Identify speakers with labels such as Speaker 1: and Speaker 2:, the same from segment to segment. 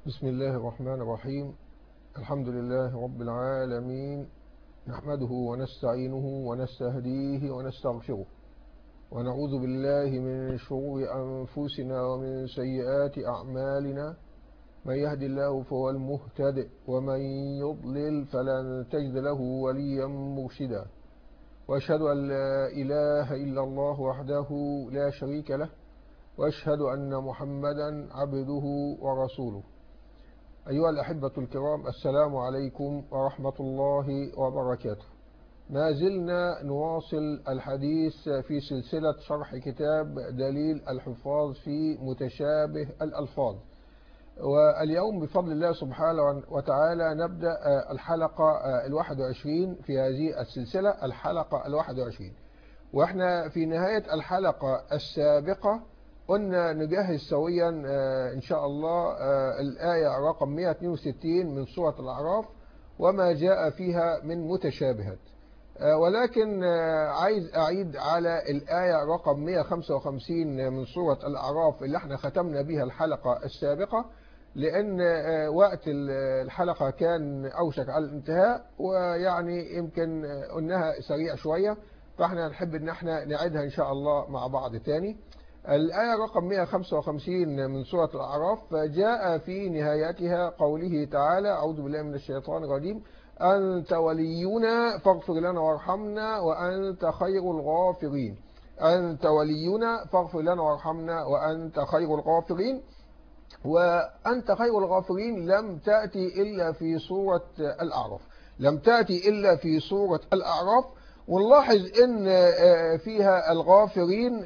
Speaker 1: بسم الله الرحمن الرحيم. الحمد لله رب العالمين، نحمده ونستعينه ونستهديه ونستغفره، ونعوذ بالله من شرور أنفسنا ومن سيئات أعمالنا. من يهد الله فهو المهتد، ومن يضلل فلن تجد له وليا مرشدا. وأشهد أن لا إله إلا الله وحده لا شريك له، وأشهد أن محمدا عبده ورسوله. أيها الأحبة الكرام، السلام عليكم ورحمة الله وبركاته. ما زلنا نواصل الحديث في سلسلة شرح كتاب دليل الحفاظ في متشابه الألفاظ، واليوم بفضل الله سبحانه وتعالى نبدأ الحلقة 21 في هذه السلسلة، الحلقة 21. وإحنا في نهاية الحلقة السابقة قلنا نجهز سويا إن شاء الله الآية رقم 162 من سورة الأعراف وما جاء فيها من متشابهات، ولكن عايز أعيد على الآية رقم 155 من سورة الأعراف اللي احنا ختمنا بها الحلقة السابقة، لأن وقت الحلقة كان أوشك على الانتهاء، ويعني يمكن قلناها سريع شوية، فاحنا نحب ان احنا نعيدها إن شاء الله مع بعض تاني. الآية رقم 155 من سورة الأعراف جاء في نهايتها قوله تعالى: أعوذ بالله من الشيطان الرجيم، أنت ولينا فاغفر لنا وارحمنا وأنت خير الغافرين. أنت ولينا فاغفر لنا وارحمنا وأنت خير الغافرين. وأنت خير الغافرين لم تأتي إلا في سورة الأعراف، لم تأتي إلا في سورة الأعراف. ونلاحظ ان فيها الغافرين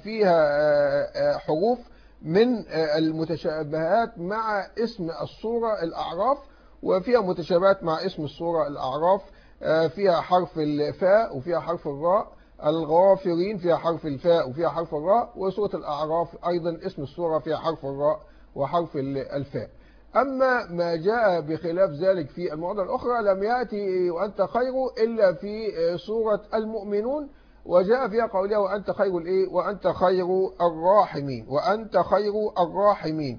Speaker 1: فيها حروف من المتشابهات مع اسم السورة الأعراف، وفيها متشابهات مع اسم السورة الأعراف. فيها حرف الفاء وفيها حرف الراء، الغافرين فيها حرف الفاء وفيها حرف الراء، وسورة الأعراف أيضا اسم السورة فيها حرف الراء وحرف الفاء. أما ما جاء بخلاف ذلك في المواضع الأخرى لم يأتي وأنت خير إلا في سورة المؤمنون، وجاء فيها قولها وأنت خير الإيه؟ وأنت خير الراحمين، وأنت خير الراحمين.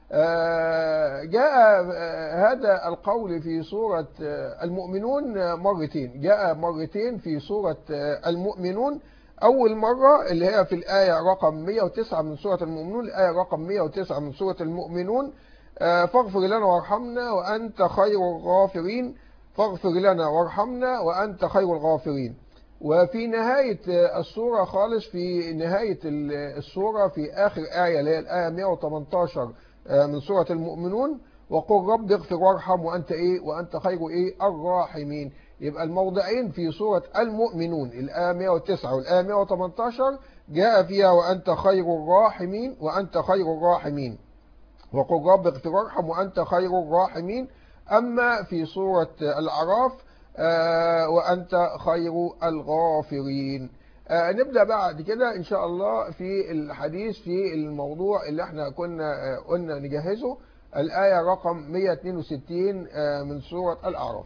Speaker 1: جاء هذا القول في سورة المؤمنون مرتين، جاء مرتين في سورة المؤمنون. أول مرة اللي هي في الآية رقم 109 من سورة المؤمنون، الآية رقم 109 من سورة المؤمنون: فاغفر لنا وارحمنا وأنت خير الغافرين. فاغفر لنا وارحمنا وأنت خير الغافرين. وفي نهاية السورة خالص، في نهاية السورة في آخر آية اللي هي الآية 118 من سورة المؤمنون: وقل رب اغفر وارحم وأنت إيه؟ وأنت خير إيه؟ الراحمين. يبقى الموضعين في سورة المؤمنون الآية 109 والآية 118 جاء فيها وأنت خير الراحمين، وأنت خير الراحمين، وقل رب اغفر وارحم وأنت خير الراحمين. أما في سورة الأعراف وأنت خير الغافرين. نبدأ بعد كده إن شاء الله في الحديث في الموضوع اللي احنا قلنا نجهزه، الآية رقم 162 من سورة الأعراف.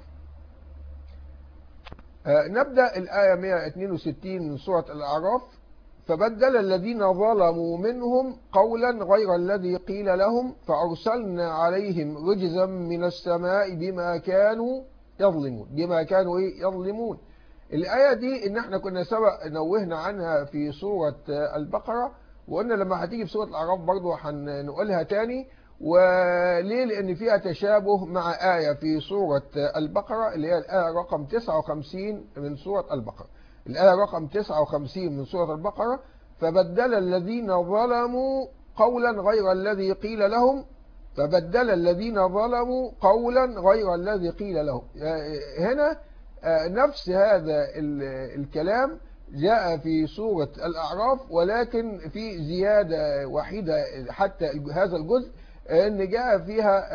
Speaker 1: نبدأ الآية 162 من سورة الأعراف: فبدل الذين ظلموا منهم قولا غير الذي قيل لهم فأرسلنا عليهم رجزا من السماء بما كانوا يظلمون. بما كانوا يظلمون. الآية دي إن احنا كنا سبق نوهنا عنها في سورة البقرة، وقلنا لما هتيجي في سورة الأعراف برضو هنقولها تاني. وليه؟ لأن فيها تشابه مع آية في سورة البقرة اللي هي الآية رقم 59 من سورة البقرة. الآية رقم 59 من سورة البقرة: فبدل الذين ظلموا قولا غير الذي قيل لهم. فبدل الذين ظلموا قولا غير الذي قيل لهم. هنا نفس هذا الكلام جاء في سورة الأعراف، ولكن في زيادة وحيدة حتى هذا الجزء، ان جاء فيها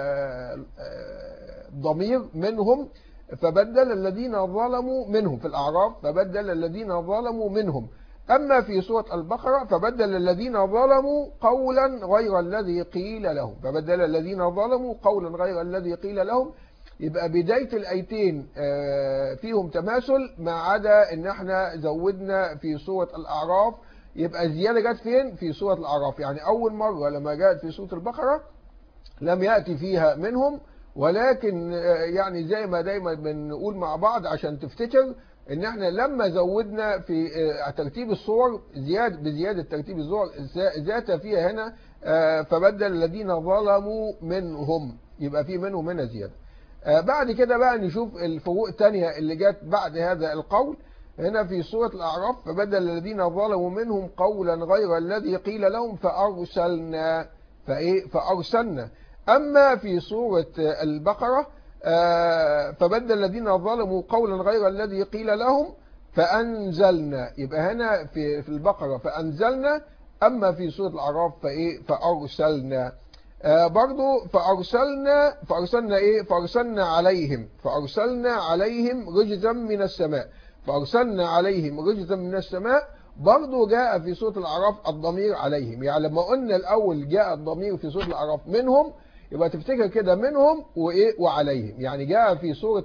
Speaker 1: ضمير منهم. فبدل الذين ظلموا منهم في الأعراف، فبدل الذين ظلموا منهم. أما في سورة البقرة فبدل الذين ظلموا قولا غير الذي قيل لهم. فبدل الذين ظلموا قولا غير الذي قيل لهم. يبقى بداية الآيتين فيهم تماثل، ما عدا ان احنا زودنا في سورة الأعراف. يبقى الزيادة جت فين؟ في سورة الأعراف. يعني أول مرة لما جاءت في سورة البقرة لم يأتي فيها منهم، ولكن يعني زي ما دايما بنقول مع بعض عشان تفتكر ان احنا لما زودنا في ترتيب الصور بزيادة ترتيب الصور ذات فيها هنا فبدل الذين ظلموا منهم، يبقى في منهم هنا زيادة. بعد كده بقى نشوف الفروق الثانية اللي جت بعد هذا القول. هنا في سورة الأعراف فبدل الذين ظلموا منهم قولا غير الذي قيل لهم فأرسلنا فأرسلنا. أما في سورة البقرة فبدل الذين ظلموا قولا غير الذي قيل لهم فأنزلنا، يبقى هنا في البقرة فأنزلنا، أما في سورة الأعراف فأرسلنا. برضو فأرسلنا عليهم رجزا من السماء. فأرسلنا عليهم رجزا من السماء برضو جاء في سورة الأعراف الضمير عليهم. يعني لما قلنا الأول جاء الضمير في سورة الأعراف منهم، يبقى تفتكر كده منهم وعليهم. يعني جاء في سورة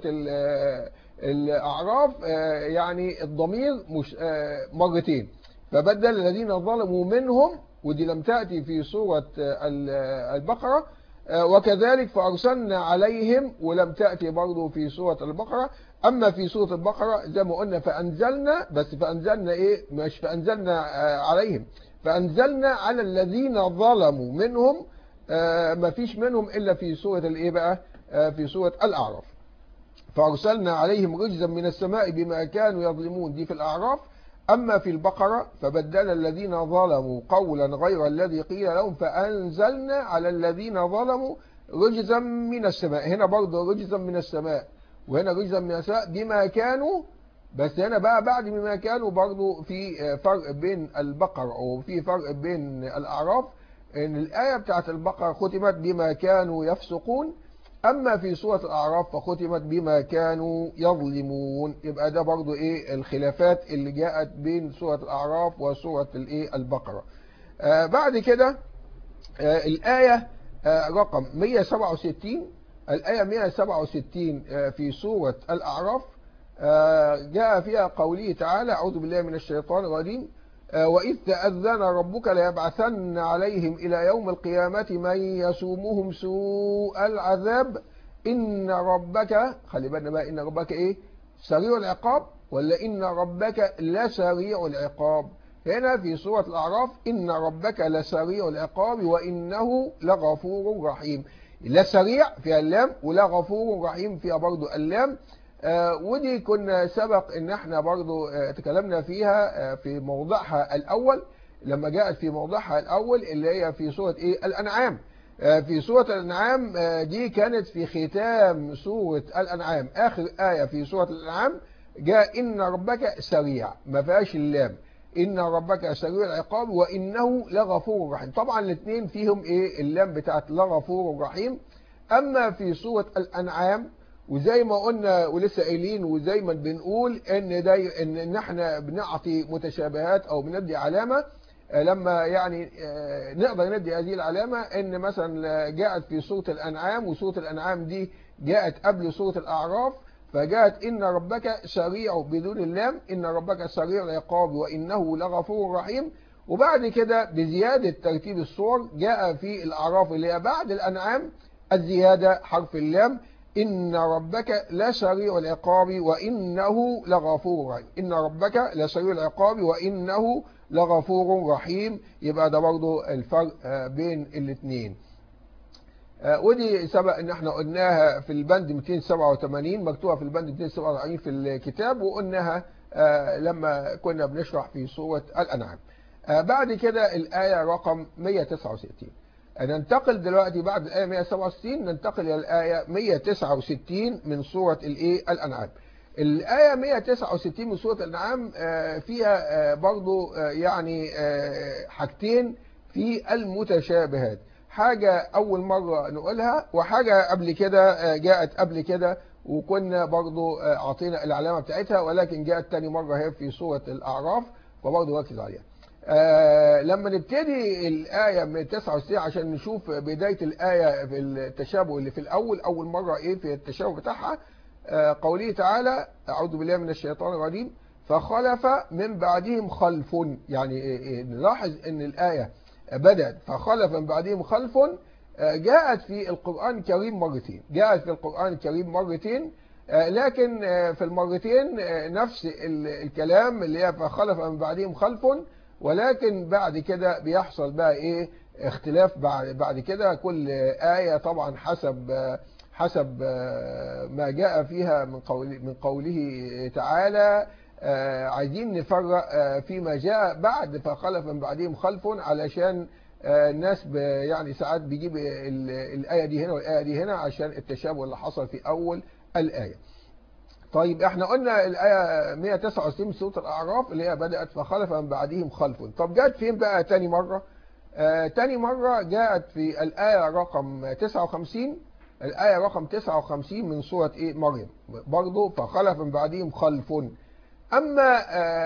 Speaker 1: الأعراف يعني الضمير مش مرتين، فبدل الذين ظلموا منهم، ودي لم تأتي في سورة البقرة، وكذلك فأرسلنا عليهم ولم تأتي برضو في سورة البقرة. أما في سورة البقرة زي ما قلنا فأنزلنا، بس فأنزلنا مش فأنزلنا عليهم، فأنزلنا على الذين ظلموا منهم، ما فيش منهم إلا في سورة في سورة الأعراف. فأرسلنا عليهم رجزا من السماء بما كانوا يظلمون، دي في الأعراف. أما في البقرة فبدل الذين ظلموا قولا غير الذي قيل لهم فأنزلنا على الذين ظلموا رجزا من السماء. هنا برضه رجزا من السماء، وهنا رجزا من السماء بما كانوا، بس هنا بقى بعد بما كانوا برضه في فرق بين البقرة وفي فرق بين الأعراف، إن الآية بتاعت البقرة ختمت بما كانوا يفسقون، أما في سورة الأعراف فختمت بما كانوا يظلمون. يبقى ده برضو الخلافات اللي جاءت بين سورة الأعراف وسورة البقرة. بعد كده الآية رقم 167، الآية 167 في سورة الأعراف جاء فيها قوله تعالى: أعوذ بالله من الشيطان الرجيم: وإذ تأذن ربك ليبعثن عليهم إلى يوم القيامة من يسومهم سوء العذاب إن ربك، خلي بالنا بقى، إن ربك سريع العقاب ولا إن ربك لسريع العقاب؟ هنا في سورة الأعراف إن ربك لسريع العقاب وإنه لغفور رحيم. لسريع فيها اللام، ولا غفور رحيم فيها برضو اللام. ودي كنا سبق ان احنا برضو تكلمنا فيها في موضعها الاول، لما جاءت في موضعها الاول اللي هي في سورة الانعام. في سورة الانعام دي كانت في ختام سورة الانعام، اخر آية في سورة الانعام جاء ان ربك سريع، ما فيهاش اللام، ان ربك سريع العقاب وانه لغفور رحيم. طبعا الاثنين فيهم اللام بتاعت لغفور رحيم. اما في سورة الانعام، وزي ما قلنا ولسه قايلين وزي ما بنقول ان احنا بنعطي متشابهات او بندي علامه، لما يعني نقدر ندي هذه العلامه، ان مثلا جاءت في سوره الانعام، وسوره الانعام دي جاءت قبل سوره الاعراف، فجاءت ان ربك سريع بدون اللام، ان ربك سريع العقاب وانه لغفور رحيم. وبعد كده بزياده ترتيب الصور جاء في الاعراف اللي هي بعد الانعام الزياده حرف اللام، إن ربك لسريع العقاب وإنه لغفور رحيم. إن ربك لسريع العقاب وإنه لغفور رحيم. يبقى ده برضو الفرق بين الاثنين. ودي سبق ان احنا قلناها في البند 287، مكتوبة في البند 287 في الكتاب، وقلناها لما كنا بنشرح في سورة الأنعام. بعد كده الآية رقم 169. ننتقل دلوقتي بعد الآية 167 ننتقل إلى الآية 169 من سورة الأنعام. الآية 169 من سورة الأنعام فيها برضو يعني حاجتين في المتشابهات، حاجة أول مرة نقولها وحاجة قبل كده جاءت قبل كده وكنا برضو أعطينا العلامة بتاعتها، ولكن جاءت تاني مرة هي في سورة الأعراف، فبرضو ركز عليها. لما نبتدي الآية من 69 عشان نشوف بداية الآية في التشابه اللي في الأول، أول مرة في التشابه بتاعها، قوله تعالى: أعوذ بالله من الشيطان الرجيم: فخلف من بعدهم خلف. يعني نلاحظ أن الآية بدأت فخلف من بعدهم خلف، جاءت في القرآن الكريم مرتين، جاءت في القرآن الكريم مرتين، لكن في المرتين نفس الكلام اللي هي فخلف من بعدهم خلف، ولكن بعد كده بيحصل بقى ايه اختلاف بعد كده. كل آية طبعا حسب ما جاء فيها من قوله تعالى. عايزين نفرق فيما جاء بعد فخلف من بعدهم خلف، علشان الناس يعني ساعات بيجيب الآية دي هنا والآية دي هنا عشان التشابه اللي حصل في أول الآية. طيب احنا قلنا الآية 169 من سورة الأعراف اللي هي بدأت فخلف من بعدهم خلف. طب جاءت فين بقى تاني مرة؟ تاني مرة جاءت في الآية رقم 59، الآية رقم 59 من سورة مريم، برضو فخلف من بعدهم خلف. أما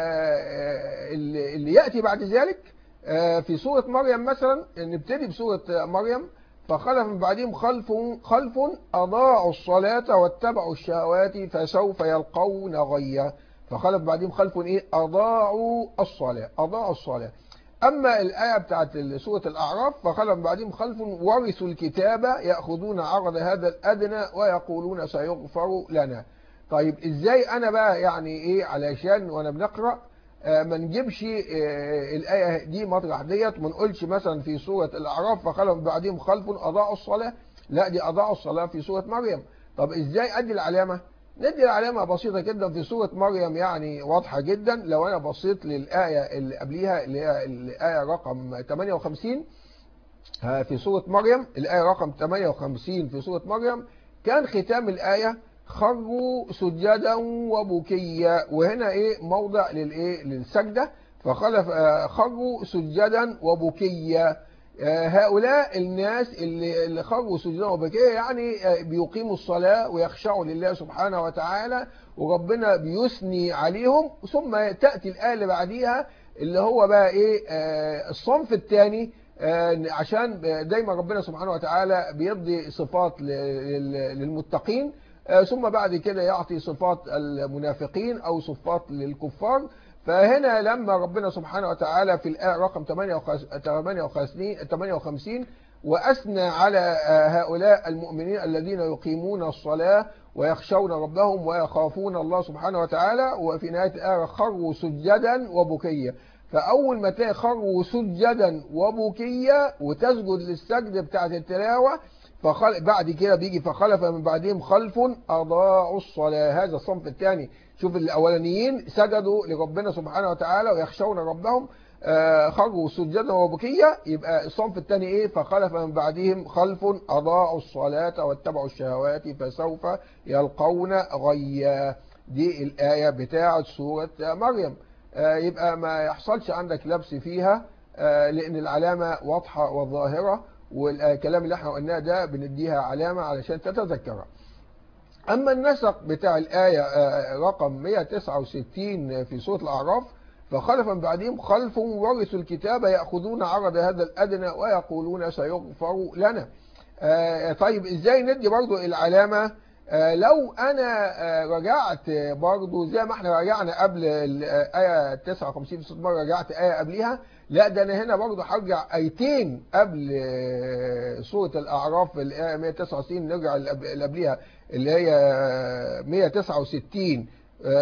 Speaker 1: اللي يأتي بعد ذلك في سورة مريم مثلا، نبتدي بسورة مريم، فخلف من بعدهم خلف أضاعوا الصلاة واتبعوا الشهوات فسوف يلقون غيا. فخلف من بعدهم خلف أضاعوا الصلاة. أما الآية بتاعت سورة الأعراف فخلف من بعدهم خلف ورثوا الكتاب يأخذون عرض هذا الأدنى ويقولون سيغفر لنا. طيب إزاي أنا بقى يعني علشان وأنا بنقرأ ما نجيبش الآية دي مطرح ديت، ما نقولش مثلا في سورة الأعراف فخلف من بعدهم خلف أضاعوا الصلاة، لا دي أضاعوا الصلاة في سورة مريم. طب إزاي أدي العلامة؟ ندي العلامة بسيطة جدا في سورة مريم، يعني واضحة جدا. لو أنا بصيت للآية اللي قبليها اللي هي الآية رقم 58 في سورة مريم، الآية رقم 58 في سورة مريم، كان ختام الآية خروا سجدا وبكيا، وهنا موضع للسجدة، فخلف خروا سجدا وبكيا. هؤلاء الناس اللي خروا سجدا وبكيا يعني بيقيموا الصلاة ويخشعوا لله سبحانه وتعالى، وربنا بيثني عليهم. ثم تأتي الآية اللي بعديها اللي هو بقى الصنف الثاني، عشان دايما ربنا سبحانه وتعالى بيدي صفات للمتقين، ثم بعد كده يعطي صفات المنافقين أو صفات للكفار. فهنا لما ربنا سبحانه وتعالى في الآية رقم 58 وأثنى على هؤلاء المؤمنين الذين يقيمون الصلاة ويخشون ربهم ويخافون الله سبحانه وتعالى، وفي نهاية الآية خروا سجدا وبكيا. فأول ما تلاقي خروا سجدا وبكيا وتسجد للسجد بتاعت التلاوة، بعد كده بيجي فخلف من بعدهم خلف أضاعوا الصلاة. هذا الصنف الثاني. شوف الأولانيين سجدوا لربنا سبحانه وتعالى ويخشون ربهم، خروا سجدا وبكيا. يبقى الصنف الثاني فخلف من بعدهم خلف أضاعوا الصلاة واتبعوا الشهوات فسوف يلقون غيا. دي الآية بتاعة سورة مريم. يبقى ما يحصلش عندك لبس فيها، لأن العلامة واضحة وظاهرة، والكلام اللي احنا قلناه ده بنديها علامة علشان تتذكرها. أما النسق بتاع الآية رقم 169 في سورة الأعراف، فخلف من بعدهم خلف ورثوا الكتاب يأخذون عرض هذا الأدنى ويقولون سيغفر لنا. طيب إزاي ندي برضو العلامة؟ لو أنا رجعت برضو زي ما احنا رجعنا قبل الآية 59 في سورة مريم، رجعت آية قبلها، لا ده أنا هنا برضو هرجع آيتين قبل سورة الأعراف الآية 169، نرجع اللي قبلها اللي هي 169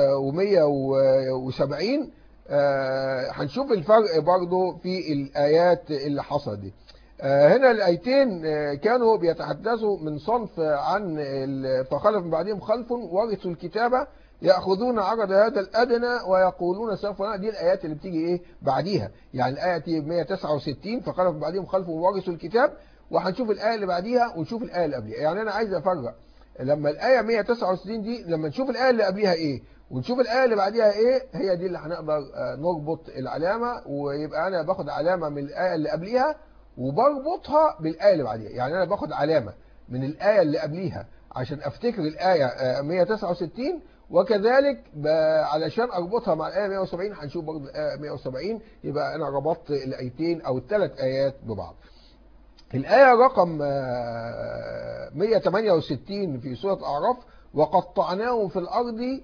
Speaker 1: و170. هنشوف الفرق برضو في الآيات اللي حصلت دي. هنا الآيتين كانوا بيتحدثوا من صنف عن فخلف من بعدهم خلف ورثوا الكتاب يأخذون عرض هذا الأدنى ويقولون سوف لنا. دي الآيات اللي بتيجي بعديها، يعني الآية 169 فخلف من بعدهم خلف ورثوا الكتاب، وهنشوف الآية اللي بعديها ونشوف الآية اللي قبلها. يعني أنا عايز أفرق لما الآية 169 دي، لما نشوف الآية اللي قبلها ونشوف الآية اللي بعديها هي دي اللي هنقدر نربط العلامة، ويبقى أنا باخد علامة من الآية اللي قبلها وبربطها بالآية اللي بعديها. يعني أنا باخد علامة من الآية اللي قبليها عشان أفتكر الآية 169، وكذلك علشان أربطها مع الآية 170 هنشوف برضه الآية 170، يبقى أنا ربطت الآيتين أو الثلاث آيات ببعض. الآية رقم 168 في سورة الأعراف، وقطعناهم في الأرض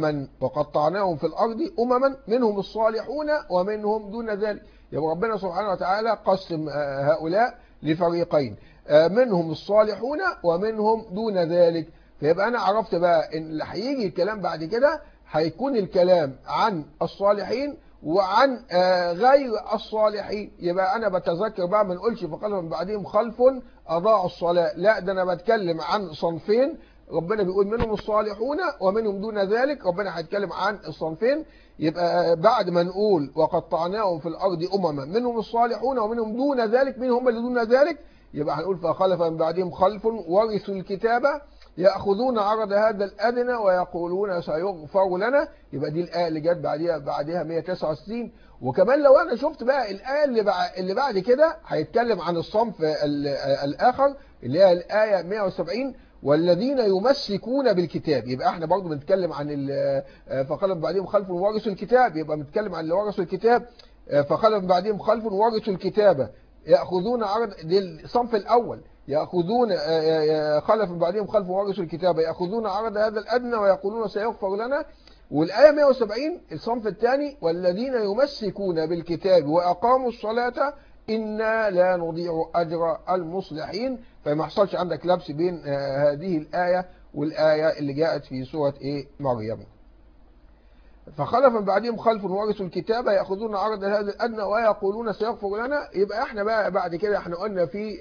Speaker 1: أمما منهم الصالحون ومنهم دون ذلك. يبقى ربنا سبحانه وتعالى قسم هؤلاء لفريقين. منهم الصالحون ومنهم دون ذلك. فيبقى أنا عرفت بقى إن اللي هيجي الكلام بعد كده هيكون الكلام عن الصالحين وعن غير الصالحين. يبقى أنا بتذكر بقى ما نقولش فخلف من بعدهم خلف أضاعوا الصلاة، لا ده أنا بتكلم عن صنفين ربنا بيقول منهم الصالحون ومنهم دون ذلك، ربنا هيتكلم عن الصنفين. يبقى بعد ما نقول وقطعناهم في الأرض أمما منهم الصالحون ومنهم دون ذلك، مين هم اللي دون ذلك؟ يبقى هنقول فخلف من بعدهم خلف ورثوا الكتاب يأخذون عرض هذا الأدنى ويقولون سيغفر لنا. يبقى دي الآية اللي جت بعدها 169. وكمان لو أنا شفت بقى الآية اللي بعد كده هيتكلم عن الصنف الآخر اللي هي الآية 170 والذين يمسكون بالكتاب. يبقى احنا برضو بنتكلم عن فخلف بعدهم خلف ورثوا الكتاب، يبقى بنتكلم عن اللي ورثوا الكتاب. فخلف بعدهم خلف ورثوا الكتاب يأخذون عرض، دي الصنف الأول، يأخذون خلف بعدهم خلف ورثوا الكتاب يأخذون عرض هذا الأدنى ويقولون سيغفر لنا. والآية 170 الصنف الثاني والذين يمسكون بالكتاب وأقاموا الصلاة إنا لا نضيع أجر المصلحين. فما حصلش عندك لبس بين هذه الآية والآية اللي جاءت في سورة مريم. فخلف من بعدهم خلف ورثوا الكتاب يأخذون عرض هذا الأدنى ويقولون سيغفر لنا. يبقى احنا بقى بعد كده احنا قلنا في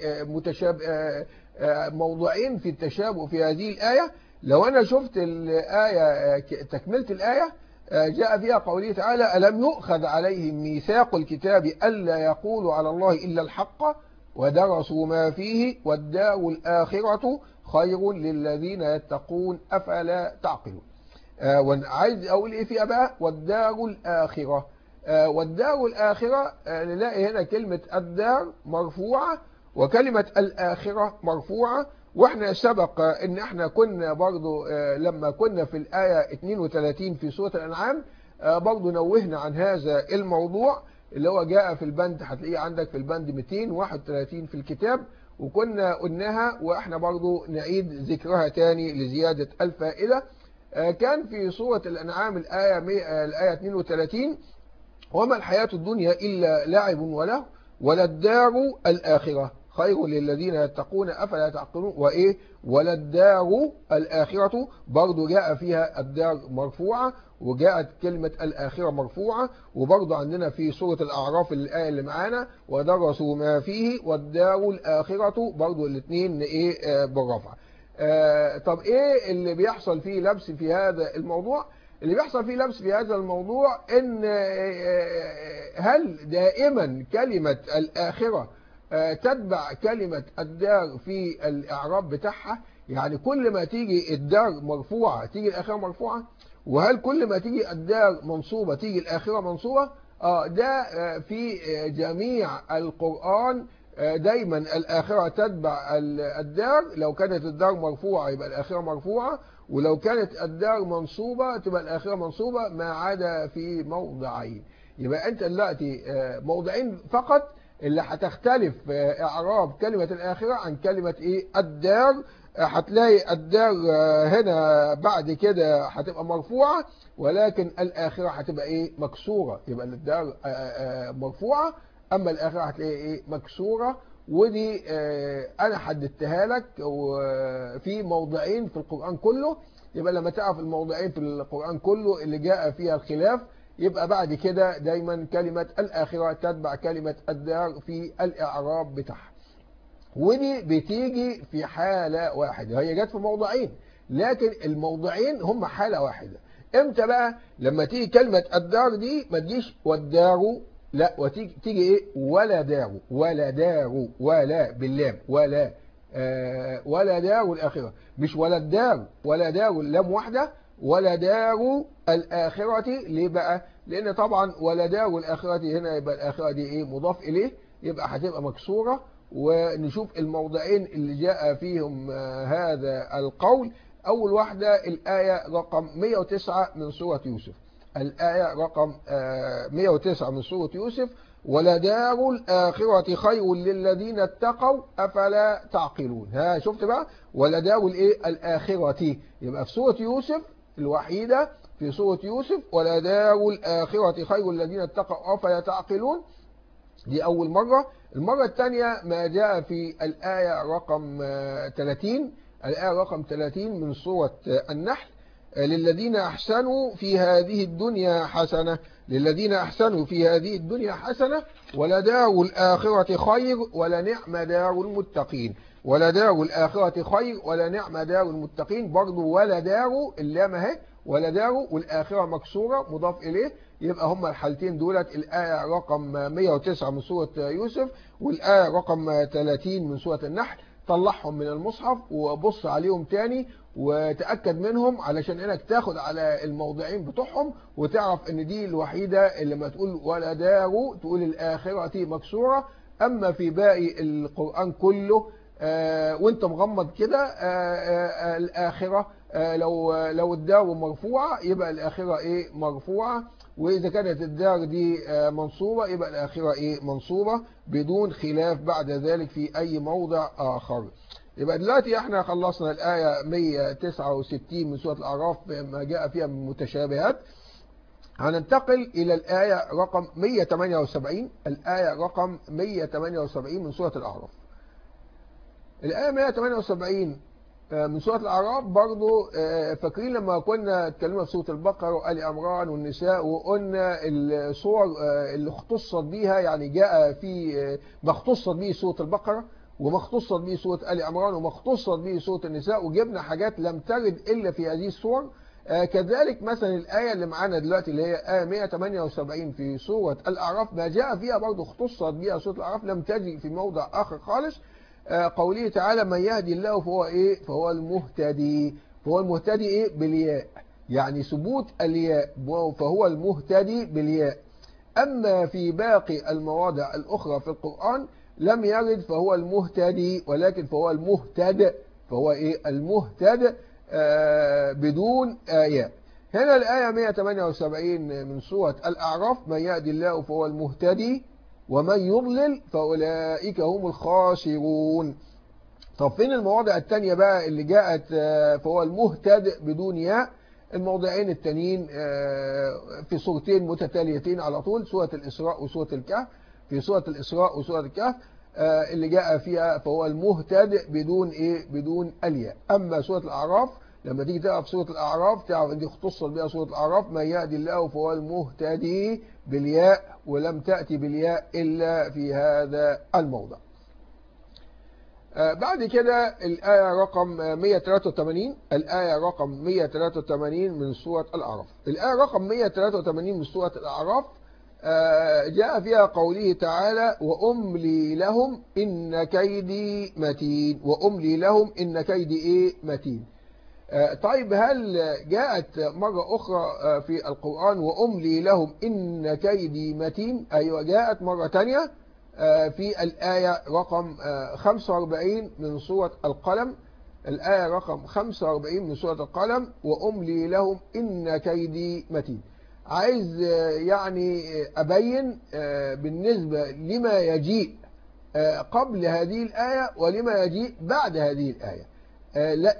Speaker 1: موضوعين في التشابه في هذه الآية. لو أنا شفت الآية تكملة الآية جاء فيها قوله تعالى ألم يؤخذ عليهم ميثاق الكتاب ألا يقولوا على الله إلا الحق ودرسوا ما فيه والدار الآخرة خير للذين يتقون أفلا تعقلون. وعايز أقول إيه فيها بقى والدار الآخرة. والدار الآخرة نلاقي هنا كلمة الدار مرفوعة وكلمة الآخرة مرفوعة. واحنا سبق ان احنا كنا برضو لما كنا في الآية 32 في سورة الأنعام برضو نوهنا عن هذا الموضوع اللي هو جاء في البند، هتلاقيه عندك في البند 231 في الكتاب، وكنا قلناها واحنا برضو نعيد ذكرها تاني لزيادة الفائدة. كان في سورة الأنعام الآية 32 وما الحياة الدنيا إلا لعب وله وللدار الآخرة خير للذين يتقون أفلا تعقلون. وإيه وللدار الآخرة برضو جاء فيها الدار مرفوعة وجاءت كلمة الآخرة مرفوعة. وبرضو عندنا في سورة الأعراف الآية اللي معانا ودرسوا ما فيه والدار الآخرة برضو الاثنين بالرفع. طب ايه اللي بيحصل فيه لبس في هذا الموضوع؟ اللي بيحصل فيه لبس في هذا الموضوع ان هل دائما كلمة الآخرة تتبع كلمة الدار في الإعراب بتاعها؟ يعني كل ما تيجي الدار مرفوعة تيجي الآخرة مرفوعة؟ وهل كل ما تيجي الدار منصوبة تيجي الآخرة منصوبة؟ ده في جميع القرآن دايما الآخرة تتبع الدار. لو كانت الدار مرفوعة يبقى الآخرة مرفوعة، ولو كانت الدار منصوبة تبقى الآخرة منصوبة، ما عدا في موضعين. يبقى أنت دلوقتي موضعين فقط اللي هتختلف إعراب كلمة الآخرة عن كلمة الدار. هتلاقي الدار هنا بعد كده هتبقى مرفوعة ولكن الآخرة هتبقى مكسورة. يبقى الدار مرفوعة أما الآخرة هتلاقي مكسورة. ودي أنا حددتها لك في موضعين في القرآن كله. يبقى لما تعرف الموضعين في القرآن كله اللي جاء فيها الخلاف يبقى بعد كده دايما كلمة الآخرة تتبع كلمة الدار في الإعراب بتاعها. ودي بتيجي في حالة واحدة، هي جت في موضعين لكن الموضعين هم حالة واحدة. امتى بقى؟ لما تيجي كلمة الدار دي ما تجيش والدار، لا وتيجي ولا دار، ولا دار، ولا باللام، ولا دار الآخرة، مش ولا الدار، ولا دار اللام واحدة، ولا دار الآخرة. ليه بقى؟ لأن طبعا ولا دار الآخرة هنا يبقى الآخرة دي مضاف إليه، يبقى هتبقى مكسورة. ونشوف الموضعين اللي جاء فيهم هذا القول. أول واحدة الآية رقم 109 من سورة يوسف، الآية رقم 109 من سورة يوسف ولدار الآخرة خير للذين اتقوا أفلا تعقلون. ها شفت بقى ولدار الآخرة، يبقى في سورة يوسف الوحيدة في سورة يوسف ولدار الآخرة خير للذين اتقوا أفلا تعقلون. دي أول مرة. المرة الثانية ما جاء في الآية رقم 30، الآية رقم 30 من سورة النحل: للذين أحسنوا في هذه الدنيا حسنة، للذين أحسنوا في هذه الدنيا حسنة ولدار الآخرة خير ولنعم دار المتقين. ولدار الآخرة خير ولنعم دار المتقين، برضو ولدار اللام اهي، ولدار والآخرة مكسورة مضاف إليه، يبقى هما الحالتين دولت الآية رقم 109 من سورة يوسف والآية رقم 30 من سورة النحل. طلعهم من المصحف وبص عليهم تاني وتأكد منهم علشان انك تاخد على الموضعين بتوعهم وتعرف ان دي الوحيدة اللي ما تقول ولا داروا تقول الآخرة مكسورة. اما في باقي القرآن كله وانت مغمض كده الآخرة لو الدار مرفوعة يبقى الآخرة ايه مرفوعة، وإذا كانت الدار دي منصوبة يبقى الآخرة ايه منصوبة بدون خلاف بعد ذلك في أي موضع آخر. يبقى دلوقتي احنا خلصنا الآية 169 من سورة الأعراف ما جاء فيها من متشابهات. هننتقل إلى الآية رقم 178، الآية رقم 178 من سورة الأعراف. الآية 178 من سورة الأعراف برضو فاكرين لما كنا اتكلمنا في سورة البقرة وآل عمران والنساء وقلنا الصور اللي اختصت بيها، يعني جاء في ما اختصت به سورة البقرة وما اختصت به سورة آل عمران وما اختصت به سورة النساء، وجبنا حاجات لم ترد إلا في هذه الصور. كذلك مثلا الآية اللي معانا دلوقتي اللي هي آية 178 في سورة الأعراف ما جاء فيها برضو اختصت بها سورة الأعراف لم تجي في موضع آخر خالص. قوله تعالى: من يهدي الله فهو ايه؟ فهو المهتدي. فهو المهتدي ايه؟ بالياء، يعني ثبوت الياء، فهو المهتدي بالياء. اما في باقي المواضع الاخرى في القرآن لم يرد فهو المهتدي، ولكن فهو المهتد، فهو ايه؟ المهتد بدون ياء. هنا الآية 178 من سورة الأعراف: من يهدي الله فهو المهتدي ومن يضلل فأولئك هم الخاسرون. طب فين المواضع التانية بقى اللي جاءت فهو المهتد بدون ياء؟ الموضعين التانيين في سورتين متتاليتين على طول، سورة الإسراء وسورة الكهف. في سورة الإسراء وسورة الكهف اللي جاء فيها فهو المهتد بدون ايه؟ بدون الياء. اما سورة الأعراف لما تيجي تقرا في سورة الأعراف تعرف ان دي اختصت بها سورة الأعراف: من يهدي الله فهو المهتدي بالياء، ولم تأتي بالياء إلا في هذا الموضع. بعد كده الآية رقم 183، الآية رقم 183 من سورة الأعراف. الآية رقم 183 من سورة الأعراف جاء فيها قوله تعالى: وأملي لهم إن كيدي متين. وأملي لهم إن كيدي إيه؟ متين. طيب هل جاءت مرة أخرى في القرآن وأملي لهم إن كيدي متين؟ أيوة جاءت مرة تانية في الآية رقم 45 من سورة القلم. الآية رقم 45 من سورة القلم: وأملي لهم إن كيدي متين. عايز يعني أبين بالنسبة لما يجيء قبل هذه الآية ولما يجيء بعد هذه الآية. لا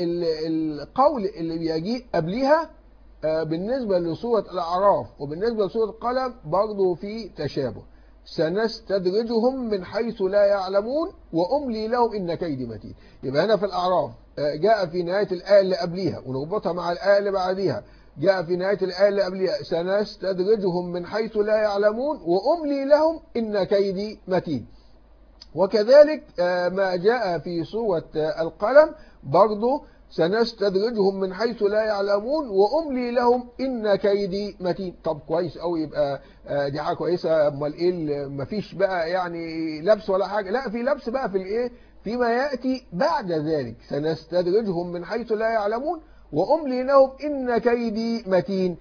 Speaker 1: القول اللي بيجيء قبلها بالنسبة لسورة الأعراف وبالنسبة لسورة القلم برضو في تشابه: سنستدرجهم من حيث لا يعلمون وأملي لهم إن كيدي متين. يبقى هنا في الأعراف جاء في نهاية الآية اللي قبلها ونربطها مع الآية اللي بعديها، جاء في نهاية الآية اللي قبلها: سنستدرجهم من حيث لا يعلمون وأملي لهم إن كيدي متين. وكذلك ما جاء في سورة القلم برضو: سنستدرجهم من حيث لا يعلمون وأملي لهم إن كيدي متين. طب كويس أوي، يبقى دي حاجة كويسة. أمال إيه؟ مفيش بقى يعني لبس ولا حاجة؟ لا، في لبس بقى في الإيه؟ فيما يأتي بعد ذلك: سنستدرجهم من حيث لا يعلمون وأملي لهم إن كيدي متين.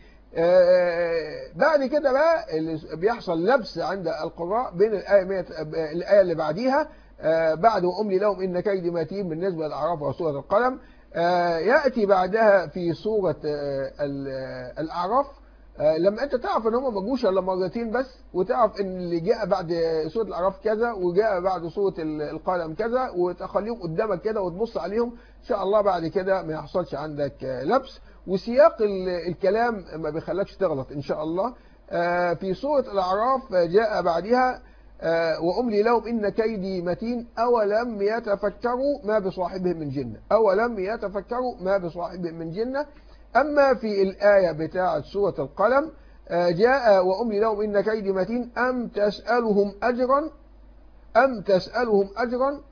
Speaker 1: بعد كده بقى اللي بيحصل لبس عند القراء بين الآية اللي بعديها بعد وأملي لهم إن كيدي متين بالنسبة للأعراف وسورة القلم. يأتي بعدها في سورة الأعراف لما أنت تعرف أن هم ما جوش إلا مرتين بس، وتعرف أن اللي جاء بعد سورة الأعراف كذا وجاء بعد سورة القلم كذا، وتخليهم قدامك كده وتبص عليهم إن شاء الله بعد كده ما يحصلش عندك لبس، وسياق الكلام ما بيخلكش تغلط إن شاء الله. في سورة الأعراف جاء بعدها وأملي لهم إن كيدي متين أولم يتفكروا ما بصاحبهم من جنة، أولم يتفكروا ما بصاحبهم من جنة. أما في الآية بتاعة سورة القلم جاء وأملي لهم إن كيدي متين أم تسألهم أجرا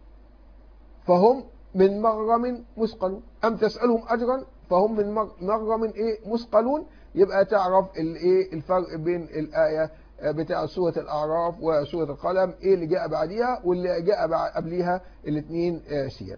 Speaker 1: فهم من مغرم مثقلون، أم تسألهم أجرا فهم من مغرم مثقلون. يبقى تعرف الفرق بين الآية بتاع سورة الأعراف وسورة القلم، اللي جاء بعديها واللي جاء قبليها، الاثنين سيان.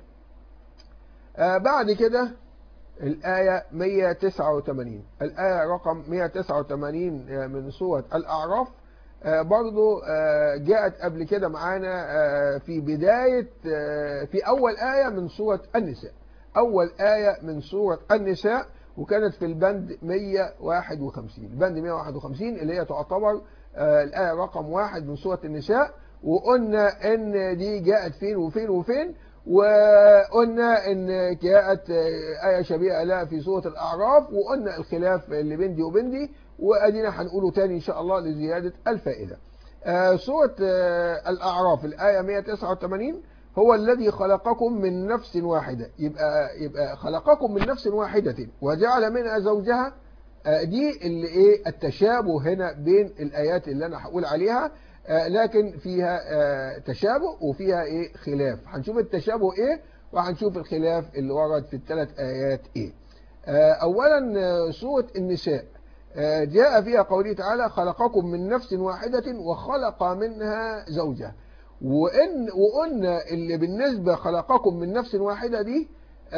Speaker 1: بعد كده الآية 189، الآية رقم 189 من سورة الأعراف برضو جاءت قبل كده معانا في بداية في أول آية من سورة النساء، أول آية من سورة النساء، وكانت في البند 151. البند 151 اللي هي تعتبر الآية رقم 1 من سورة النساء. وقلنا إن دي جاءت فين وفين وفين، وقلنا إن جاءت آية شبيهة لها في سورة الأعراف، وقلنا الخلاف اللي بين دي وبين دي، وأدينا هنقوله تاني إن شاء الله لزيادة الفائدة. سورة الأعراف الآية 189 هو الذي خلقكم من نفس واحدة. يبقى خلقكم من نفس واحدة وجعل منها زوجها. دي اللي التشابه هنا بين الآيات اللي أنا هقول عليها، لكن فيها تشابه وفيها خلاف. هنشوف التشابه وهنشوف الخلاف اللي ورد في الثلاث آيات أولا سورة النساء جاء فيها قوله تعالى خلقكم من نفس واحدة وخلق منها زوجها. وقلنا اللي بالنسبة خلقكم من نفس واحدة دي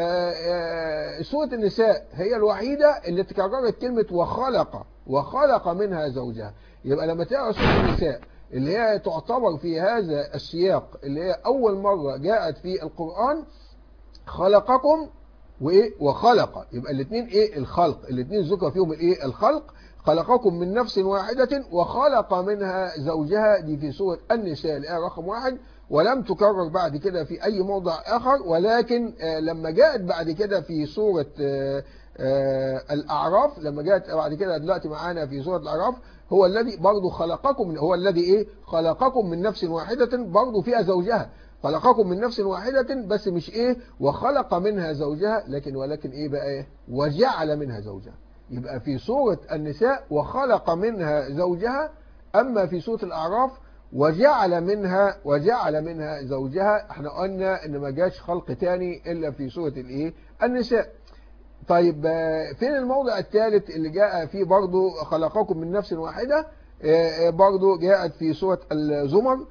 Speaker 1: سورة النساء هي الوحيدة اللي تكررت كلمة وخلق منها زوجها. يبقى لما تقرأ سورة النساء اللي هي تعتبر في هذا السياق اللي هي أول مرة جاءت في القرآن خلقكم وخلق، يبقى الاثنين الخلق، الاثنين ذكر فيهم الخلق. خلقكم من نفس واحدة وخلق منها زوجها، دي في سورة النساء الآية رقم 1، ولم تكرر بعد كده في أي موضع آخر. ولكن لما جاءت بعد كده في سورة الأعراف، لما جاءت بعد كده دلوقتي معانا في سورة الأعراف هو الذي برضو خلقكم، هو الذي خلقكم من نفس واحدة، برضو فيها زوجها. خلقكم من نفس واحدة بس مش وخلق منها زوجها، ولكن بقى وجعل منها زوجها. يبقى في سورة النساء وخلق منها زوجها، أما في سورة الأعراف وجعل منها زوجها. احنا قلنا ان ما جاش خلق تاني الا في سورة النساء. طيب فين الموضع الثالث اللي جاء فيه برضو خلقكم من نفس واحدة؟ برضو جاءت في سورة الزمر،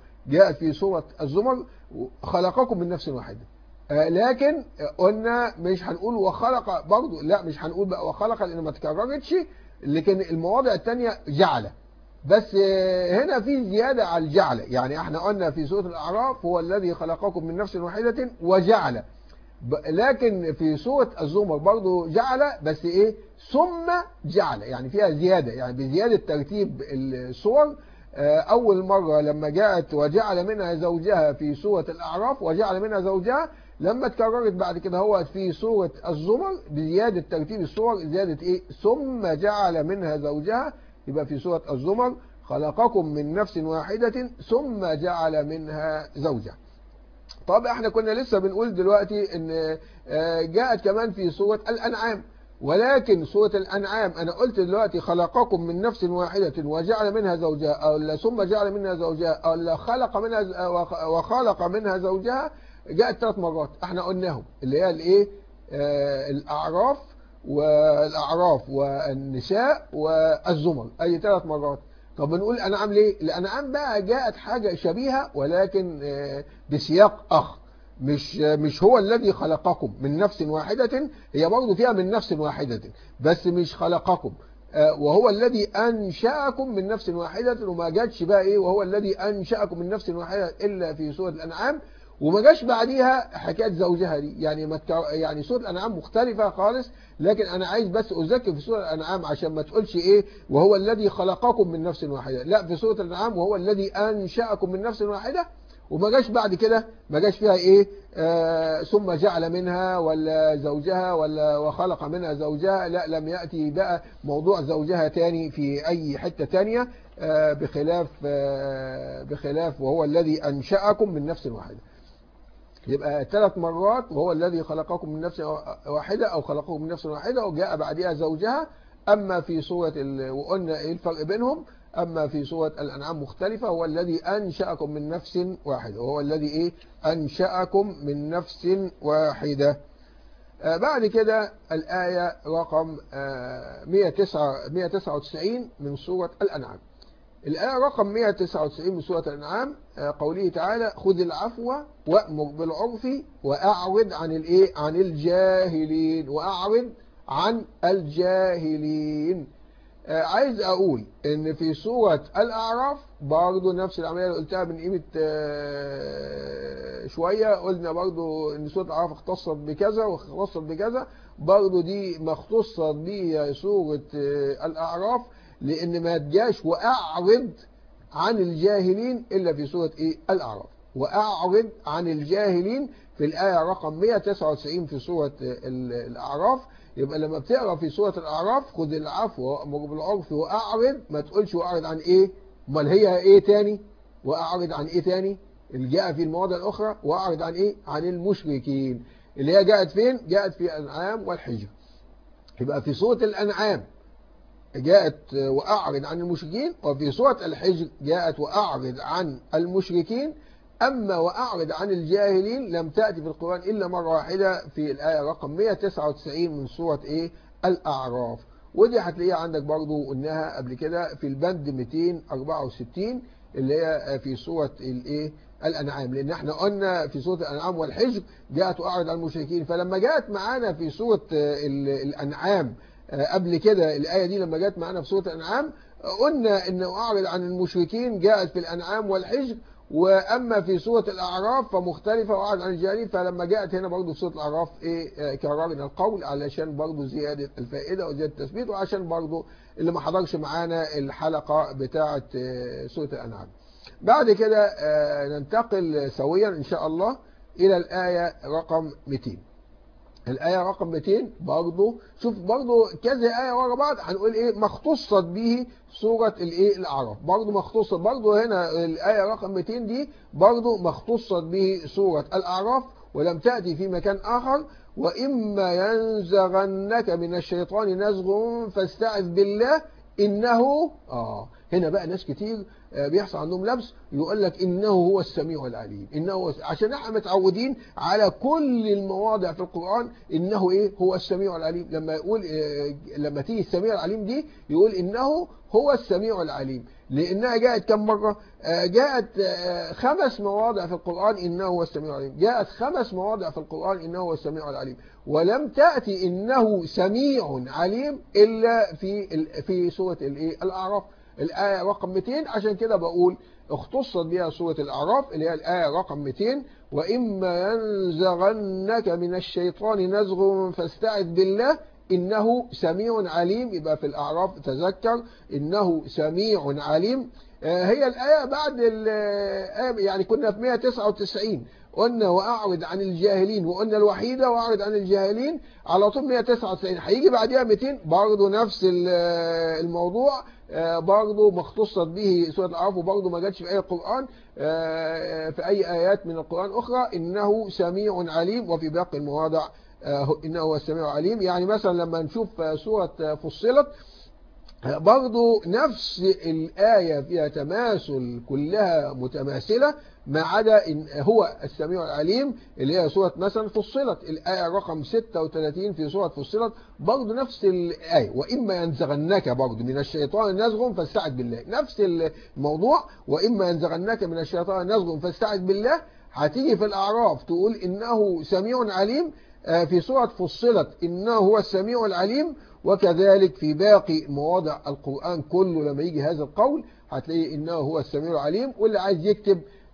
Speaker 1: خلقكم من نفس واحدة. لكن قلنا مش هنقول وخلق برضو، لا مش هنقول بقى وخلق لان ما تكررتش، لكن المواضع الثانية جعل. بس هنا في زيادة على الجعل. يعني احنا قلنا في سورة الأعراف هو الذي خلقكم من نفس واحدة وجعل، لكن في سورة الزمر برضو جعل، بس ثم جعل، يعني فيها زيادة، يعني بزيادة ترتيب الصور. أول مرة لما جاءت وجعل منها زوجها في سورة الأعراف وجعل منها زوجها، لما اتكررت بعد كده هو في سورة الزمر بزيادة ترتيب الصور، زيادة ثم جعل منها زوجها. يبقى في سورة الزمر خلقكم من نفس واحدة ثم جعل منها زوجها. طب احنا كنا لسه بنقول دلوقتي ان جاءت كمان في سورة الأنعام، ولكن سورة الأنعام أنا قلت دلوقتي خلقكم من نفس واحدة وجعل منها زوجها، أو ثم جعل منها زوجها، أو خلق منها وخلق منها زوجها، جاءت 3 مرات احنا قلناهم، اللي هي الأعراف والنساء والزمر، أي 3 مرات. طب بنقول الأنعام ليه؟ الأنعام بقى جاءت حاجة شبيهة ولكن بسياق آخر، مش هو الذي خلقكم من نفس واحدة، هي برضه فيها من نفس واحدة بس مش خلقكم، وهو الذي أنشأكم من نفس واحدة. وما جاتش بقى وهو الذي أنشأكم من نفس واحدة إلا في سورة الأنعام، وما جاش بعديها حكاية زوجها دي. يعني سورة الأنعام مختلفة خالص، لكن أنا عايز بس أذكر في سورة الأنعام عشان ما تقولش وهو الذي خلقكم من نفس واحدة، لا، في سورة الأنعام وهو الذي أنشأكم من نفس واحدة، وما جاش بعد كده ما جاش فيها ايه ثم جعل منها ولا زوجها ولا وخلق منها زوجها، لا لم يأتي بقى موضوع زوجها تاني في اي حتة تانية بخلاف وهو الذي أنشأكم من نفس واحدة. يبقى 3 مرات وهو الذي خلقكم من نفس واحدة أو خلقكم من نفس واحدة وجاء بعدها زوجها. أما في سورة وقلنا إيه الفرق بينهم، أما في سورة الأنعام مختلفة، هو الذي أنشأكم من نفس واحدة، وهو الذي إيه أنشأكم من نفس واحدة. بعد كده الآية رقم 199 من سورة الأنعام. الآية رقم 199 من سورة الأنعام قوله تعالى: خذ العفو وأمر بالعرف وأعرض عن الإيه؟ عن الجاهلين. وأعرض عن الجاهلين. عايز أقول إن في سورة الأعراف برضو نفس العملية اللي قلتها من قيمة شوية. قلنا برضو إن سورة الأعراف اختصت بكذا واختصت بكذا، برضو دي ما اختصت بيه سورة الأعراف، لأن ما تجاش وأعرض عن الجاهلين إلا في سورة إيه؟ الأعراف. وأعرض عن الجاهلين في الآية رقم 199 في سورة الأعراف. يبقى لما بتقرأ في سورة الأعراف خذ العفو وأمر بالعرف وأعرض، ما تقولش وأعرض عن إيه؟ امال هي إيه تاني؟ وأعرض عن إيه تاني؟ اللي جاء في المواضع الأخرى وأعرض عن إيه؟ عن المشركين، اللي هي جاءت فين؟ جاءت في الأنعام والحجر. يبقى في سورة الأنعام جاءت وأعرض عن المشركين، وفي سورة الحجر جاءت وأعرض عن المشركين. أما وأعرض عن الجاهلين لم تأتي في القرآن إلا مرة واحدة في الآية رقم 199 من سورة إيه؟ الأعراف. ودي هتلاقيها عندك برضو قلناها قبل كده في البند 264 اللي هي في سورة الإيه؟ الأنعام، لأن احنا قلنا في سورة الأنعام والحجر جاءت وأعرض عن المشركين. فلما جاءت معانا في سورة الأنعام قبل كده الآية دي لما جاءت معانا في سورة الأنعام قلنا إن أعرض عن المشركين جاءت في الأنعام والحجر، وأما في سورة الأعراف فمختلفة وأعرض عن الجاهلين. فلما جاءت هنا برضو في سورة الأعراف إيه كررنا القول علشان برضو زيادة الفائدة وزيادة التثبيت، وعشان برضو اللي ما حضرش معانا الحلقة بتاعة سورة الأنعام. بعد كده ننتقل سويا إن شاء الله إلى الآية رقم 200. الآية رقم 200 برضو شوف برضو كذا آية ورا بعض هنقول إيه مختصت به سورة الإيه الأعراف. برضو مختصت برضو هنا الآية رقم 200 دي برضو مختصت به سورة الأعراف ولم تأتي في مكان آخر. وإما ينزغنك من الشيطان نزغ فاستعذ بالله إنه هنا بقى ناس كتير بيحصل عندهم لبس يقول لك إنه هو السميع العليم. إنه عشان احنا متعودين على كل المواضع في القرآن إنه إيه هو السميع العليم. لما يقول لما تيجي السميع العليم دي يقول إنه هو السميع العليم، لأنها جاءت كم مرة؟ جاءت 5 مواضع في القرآن إنه هو السميع العليم. جاءت 5 مواضع في القرآن إنه هو السميع العليم، ولم تأتي إنه سميع عليم إلا في سورة الأعراف الآية رقم 200. عشان كده بقول اختصت بها سورة الأعراف اللي هي الآية رقم 200. وإما ينزغنك من الشيطان نزغ فاستعذ بالله إنه سميع عليم. يبقى في الأعراف تذكر إنه سميع عليم. هي الآية بعد الآية يعني كنا في 199 قلنا وأعرض عن الجاهلين، وقلنا الوحيدة وأعرض عن الجاهلين على طول 199 هيجي بعدها 200 برضه نفس الموضوع برضه مختصت به سورة الأعراف، وبرضه ما جاتش في أي قرآن في أي آيات من القرآن أخرى إنه سميع عليم. وفي باقي المواضع إنه هو السميع العليم. يعني مثلا لما نشوف سورة فصلت برضو نفس الآية فيها تماثل كلها متماثلة ما عدا إن هو السميع العليم اللي هي سورة مثلا فصلت الآية رقم 36 في سورة فصلت برضو نفس الآية. وإما ينزغنك برضو من الشيطان نزغ فاستعذ بالله نفس الموضوع. وإما ينزغنك من الشيطان نزغ فاستعذ بالله هتيجي في الأعراف تقول إنه سميع عليم، في سورة فصلت إنه هو السميع العليم. وكذلك في باقي مواضع القرآن كله لما يجي هذا القول هتلاقي إنه هو السميع العليم. واللي عايز يكتب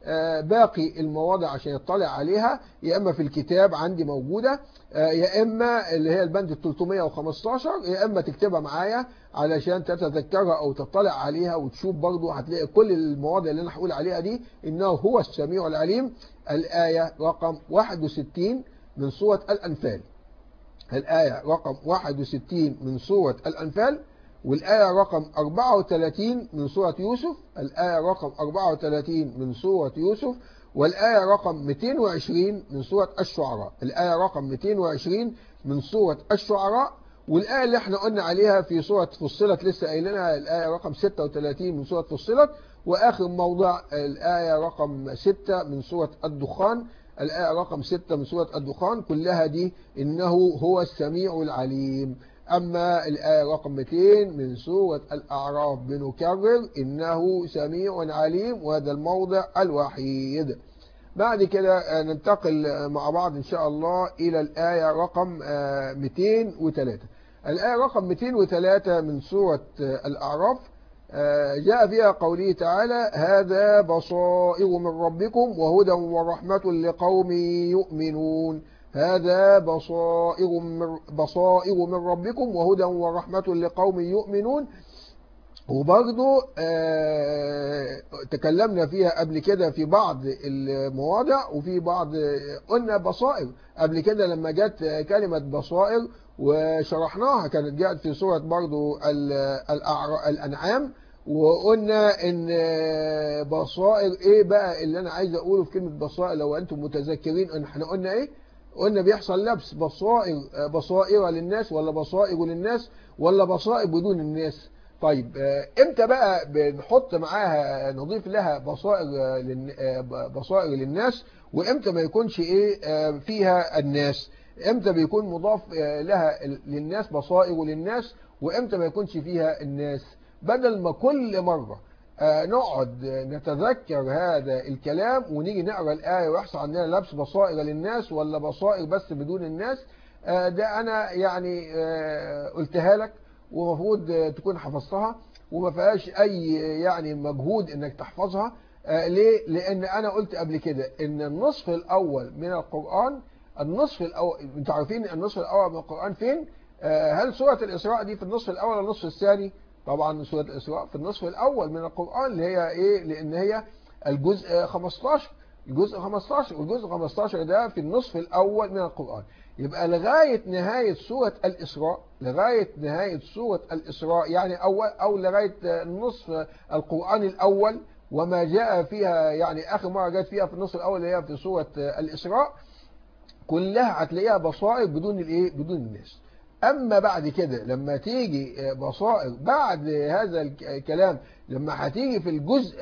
Speaker 1: باقي المواضع عشان يطلع عليها، يا إما في الكتاب عندي موجودة، يا إما اللي هي البند 315، يا إما تكتبها معايا علشان تتذكرها أو تطلع عليها وتشوف برضو. هتلاقي كل المواضع اللي أنا هقول عليها دي إنه هو السميع العليم. الآية رقم 61 من سورة الأنفال، الآية رقم 61 من سورة الأنفال، والآية رقم 34 من سورة يوسف، الآية رقم 34 من سورة يوسف، والآية رقم 220 من سورة الشعراء، الآية رقم 220 من سورة الشعراء، والآية اللي احنا قلنا عليها في سورة فصلت لسه قايلينها الآية رقم 36 من سورة فصلت، وآخر موضع الآية رقم 6 من سورة الدخان، الآية رقم 6 من سورة الدخان، كلها دي إنه هو السميع العليم. أما الآية رقم 200 من سورة الأعراف بنكرر إنه سميع عليم، وهذا الموضع الوحيد. بعد كده ننتقل مع بعض إن شاء الله إلى الآية رقم 203. الآية رقم 203 من سورة الأعراف جاء فيها قوله تعالى: هذا بصائر من ربكم وهدى ورحمة لقوم يؤمنون. هذا بصائر من ربكم وهدى ورحمة لقوم يؤمنون. وبرضو تكلمنا فيها قبل كده في بعض المواضع، وفي بعض قلنا بصائر قبل كده لما جت كلمة بصائر وشرحناها، كانت جاءت في سورة برضو الأنعام، وقلنا ان بصائر ايه بقى اللي انا عايز اقوله في كلمة بصائر لو انتم متذكرين. ان احنا قلنا ايه؟ قلنا بيحصل لبس، بصائر للناس ولا بصائر للناس ولا بصائر بدون الناس. طيب امتى بقى بنحط معاها نضيف لها بصائر للناس، وامتى ما يكونش ايه فيها الناس؟ امتى بيكون مضاف لها للناس بصائر للناس، وامتى ما يكونش فيها الناس؟ بدل ما كل مرة نقعد نتذكر هذا الكلام ونيجي نقرأ الآية ويحصل عندنا لبس بصائر للناس ولا بصائر بس بدون الناس، ده أنا يعني قلتها لك ومفروض تكون حفظتها وما فيهاش أي يعني مجهود إنك تحفظها. ليه؟ لأن أنا قلت قبل كده إن النصف الأول من القرآن، النصف الأول أنتوا عارفين النصف الأول من القرآن فين؟ هل سورة الإسراء دي في النصف الأول ولا النصف الثاني؟ طبعا سورة الإسراء في النصف الأول من القرآن، اللي هي إيه؟ لأن هي الجزء 15، الجزء 15، والجزء 15 ده في النصف الأول من القرآن. يبقى لغاية نهاية سورة الإسراء، لغاية نهاية سورة الإسراء يعني أو لغاية نصف القرآن الأول وما جاء فيها، يعني آخر مرة جاءت فيها في النصف الأول اللي هي في سورة الإسراء، كلها هتلاقيها بصائر بدون الإيه؟ بدون الناس. أما بعد كده لما تيجي بصائر بعد هذا الكلام، لما هتيجي في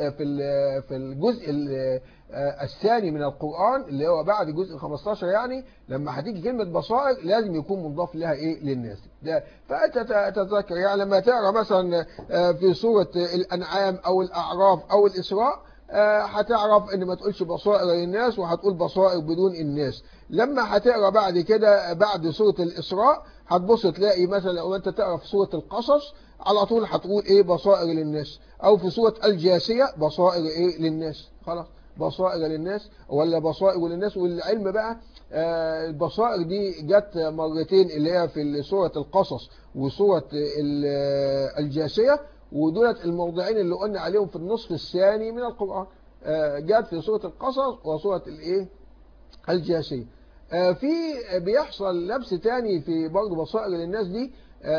Speaker 1: الجزء الثاني من القرآن اللي هو بعد جزء 15، يعني لما هتيجي كلمة بصائر لازم يكون مضاف لها إيه؟ للناس. ده فأنت تتذكر يعني لما تقرأ مثلا في سورة الأنعام أو الأعراف أو الإسراء، هتعرف ان ما تقولش بصائر للناس وهتقول بصائر بدون الناس. لما هتقرا بعد كده بعد سوره الاسراء هتبص تلاقي مثلا لو انت تقرا في سوره القصص على طول هتقول ايه؟ بصائر للناس. او في سوره الجاثيه بصائر ايه؟ للناس. خلاص، بصائر للناس ولا بصائر للناس. والعلم بقى البصائر دي جت مرتين، اللي هي في سوره القصص وسوره الجاثيه، ودولت الموضعين اللي قلنا عليهم في النصف الثاني من القرآن، جاءت في سورة القصص وسورة الايه؟ الجاثية. في بيحصل لبس تاني في برضه بصائر للناس دي،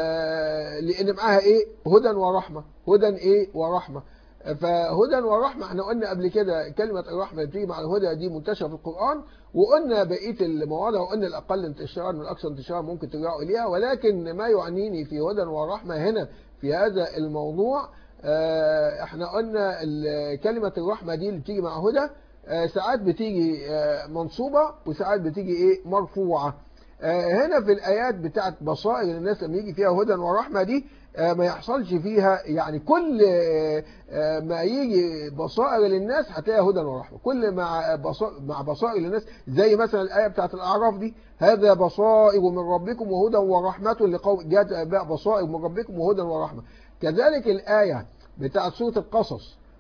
Speaker 1: لان معاها ايه؟ هدى ورحمة. هدى ايه؟ ورحمة. فهدى ورحمة احنا قلنا قبل كده كلمة الرحمة بتيجي مع الهدى دي منتشرة في القرآن، وقلنا بقية المواضع وقلنا الأقل انتشارا والأكثر انتشارا ممكن ترجعوا إليها. ولكن ما يعنيني في هدى ورحمة هنا في هذا الموضوع، احنا قلنا كلمة الرحمة دي اللي بتيجي مع هدى ساعات بتيجي منصوبة وساعات بتيجي ايه؟ مرفوعة. هنا في الآيات بتاعت بصائر للناس لما يجي فيها هدى ورحمة دي ما يحصلش فيها يعني كل ما يجي بصائر للناس هتلاقي هدى ورحمة. كل مع بصائر للناس زي مثلا الآية بتاعت الأعراف دي: هذا بصائر من ربكم وهدى ورحمة لقوم، جاءت بصائر من ربكم وهدى ورحمة. كذلك الآية بتاعت سورة القصص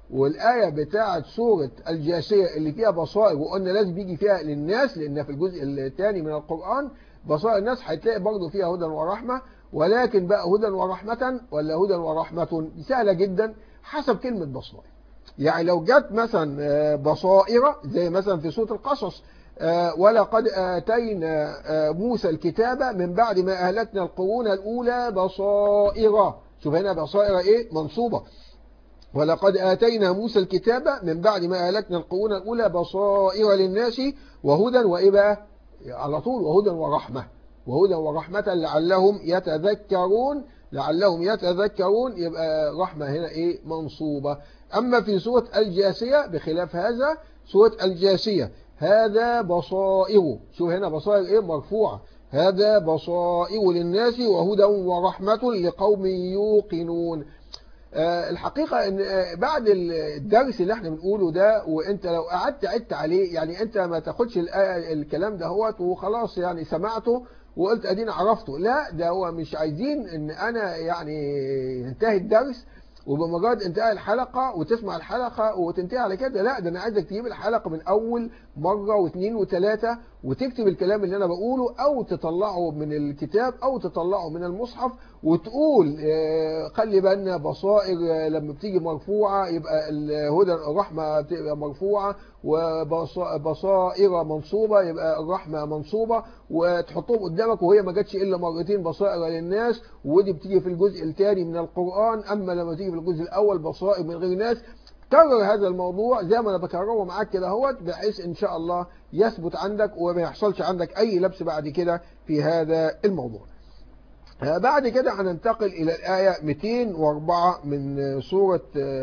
Speaker 1: والآية بتاعة سورة الجاثية اللي فيها بصائر وقلنا لازم يجي فيها للناس، لأن في الجزء الثاني من القرآن بصائر الناس هتلاقي برضه فيها هدى ورحمة. ولكن بقى هدى ورحمة ولا هدى ورحمة؟ سهلة جدا حسب كلمة بصائر. يعني لو جت مثلا بصائر زي مثلا في سورة القصص ولقد آتينا موسى الكتاب من بعد ما أهلكنا القرون الأولى بصائر. شوف هنا بصائر إيه؟ منصوبة. ولقد آتينا موسى الكتاب من بعد ما أهلكنا القرون الأولى بصائر للناس وهدى وإيه بقى؟ على طول وهدى ورحمة. وهدى ورحمة لعلهم يتذكرون. لعلهم يتذكرون يبقى رحمة هنا إيه؟ منصوبة. أما في سورة الجاثية بخلاف هذا، سورة الجاثية هذا بصائر. شوف هنا بصائر إيه؟ مرفوعة. هذا بصائر للناس وهدى ورحمة لقوم يوقنون. الحقيقة ان بعد الدرس اللي احنا بنقوله ده، وانت لو قعدت عدت عليه، يعني انت ما تاخدش الكلام ده هو وخلاص يعني سمعته وقلت ادينا عرفته. لا، ده هو مش عايزين ان انا يعني ينتهي الدرس وبمجرد انتهاء الحلقة وتسمع الحلقة وتنتهي على كده. لا، ده انا عايزك تجيب الحلقة من اول مرة واثنين وثلاثة وتكتب الكلام اللي انا بقوله، او تطلعه من الكتاب او تطلعه من المصحف وتقول خلي بالنا بصائر لما بتيجي مرفوعة يبقى الهدى الرحمة بتبقى مرفوعة، وبصائر منصوبة يبقى الرحمة منصوبة، وتحطهم قدامك وهي ما جاتش إلا مرتين بصائر للناس، ودي بتيجي في الجزء الثاني من القرآن. أما لما تيجي في الجزء الأول بصائر من غير ناس. كرر هذا الموضوع زي ما أنا بكرره معاك كده اهوت، بحيث إن شاء الله يثبت عندك وما يحصلش عندك أي لبس بعد كده في هذا الموضوع. بعد كده هننتقل إلى الآية 204 من سورة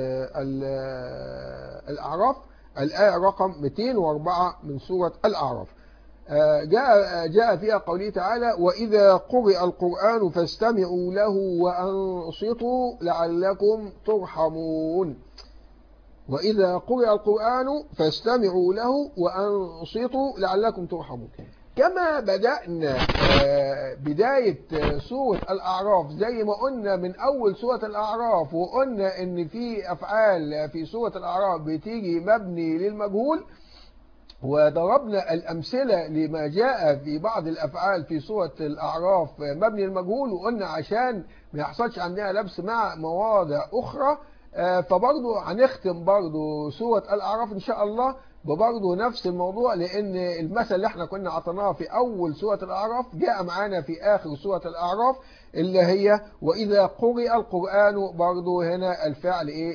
Speaker 1: الأعراف. الآية رقم 204 من سورة الأعراف جاء فيها قوله تعالى: وإذا قرئ القرآن فاستمعوا له وأنصتوا لعلكم ترحمون. وإذا قرئ القرآن فاستمعوا له وأنصتوا لعلكم ترحمون. كما بدأنا بداية سورة الأعراف زي ما قلنا من أول سورة الأعراف، وقلنا إن في أفعال في سورة الأعراف بتيجي مبني للمجهول، وضربنا الأمثلة لما جاء في بعض الأفعال في سورة الأعراف مبني للمجهول، وقلنا عشان ما يحصلش عندنا لبس مع مواضع أخرى. فبرضه هنختم برضه سورة الأعراف إن شاء الله ببرضه نفس الموضوع، لأن المثل اللي احنا كنا عطيناه في أول سورة الأعراف جاء معانا في آخر سورة الأعراف اللي هي وإذا قرئ القرآن. برضه هنا الفعل إيه؟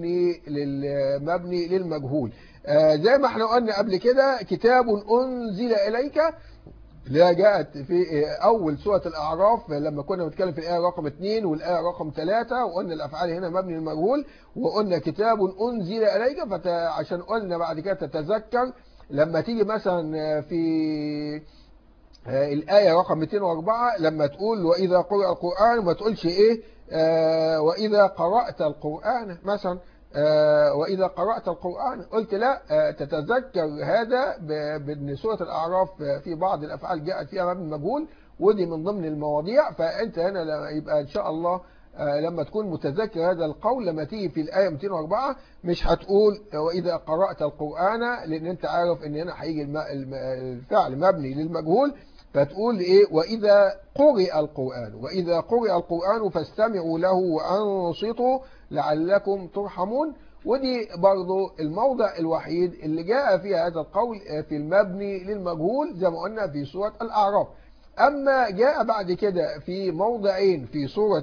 Speaker 1: مبني للمجهول. زي ما احنا قلنا قبل كده كتاب أنزل إليك، لا جاءت في أول سورة الأعراف لما كنا بنتكلم في الآية رقم 2 والآية رقم 3، وقلنا الأفعال هنا مبني للمجهول، وقلنا كتاب أنزل إليك عشان قلنا بعد كده تتذكر لما تيجي مثلا في الآية رقم 204 لما تقول وإذا قرأ القرآن ما تقولش إيه وإذا قرأت القرآن مثلا وإذا قرأت القرآن، قلت لا، تتذكر هذا بأن سورة الأعراف في بعض الأفعال جاءت فيها مبني مجهول، ودي من ضمن المواضيع. فأنت هنا يبقى إن شاء الله لما تكون متذكر هذا القول لما تيجي في الآية 204 مش هتقول وإذا قرأت القرآن، لأن أنت عارف أن هنا هيجي الفعل مبني للمجهول، فتقول إيه وإذا قرئ القرآن. وإذا قرئ القرآن فاستمعوا له وأنصتوا لعلكم ترحمون. ودي برضو الموضع الوحيد اللي جاء فيها هذا القول في المبني للمجهول زي ما قلنا في سورة الأعراف. أما جاء بعد كده في موضعين في سورة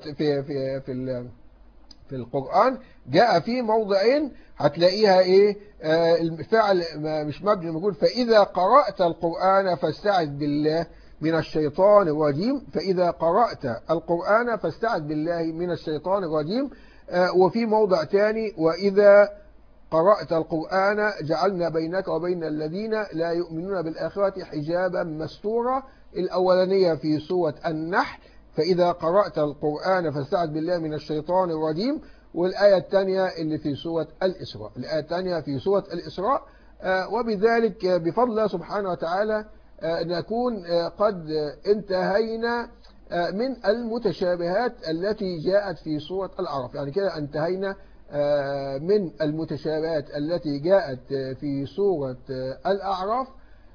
Speaker 1: في القرآن، جاء في موضعين هتلاقيها ايه الفعل مش مبني للمجهول. فإذا قرأت القرآن فاستعذ بالله من الشيطان الرجيم. فإذا قرأت القرآن فاستعذ بالله من الشيطان الرجيم. وفي موضع تاني وإذا قرأت القرآن جعلنا بينك وبين الذين لا يؤمنون بالآخرة حجابا مستورا. الأولانية في سورة النحل فإذا قرأت القرآن فاستعذ بالله من الشيطان الرجيم. والآية الثانية اللي في سورة الإسراء، الآية الثانية في سورة الإسراء. وبذلك بفضل الله سبحانه وتعالى نكون قد انتهينا من المتشابهات التي جاءت في سورة الأعراف. يعني كده انتهينا من المتشابهات التي جاءت في سورة الأعراف،